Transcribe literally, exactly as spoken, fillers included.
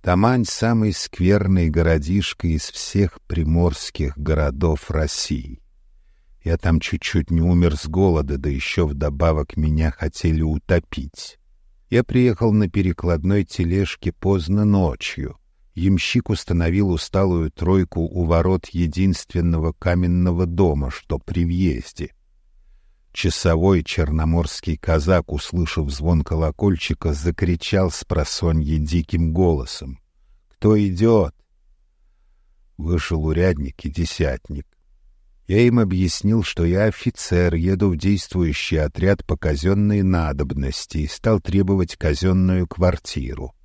Тамань — самый скверный городишко из всех приморских городов России. Я там чуть-чуть не умер с голода, да еще вдобавок меня хотели утопить. Я приехал на перекладной тележке поздно ночью. Ямщик установил усталую тройку у ворот единственного каменного дома, что при въезде. Часовой черноморский казак, услышав звон колокольчика, закричал спросонья диким голосом: «Кто идет?» Вышел урядник и десятник. Я им объяснил, что я офицер, еду в действующий отряд по казенной надобности, и стал требовать казенную квартиру.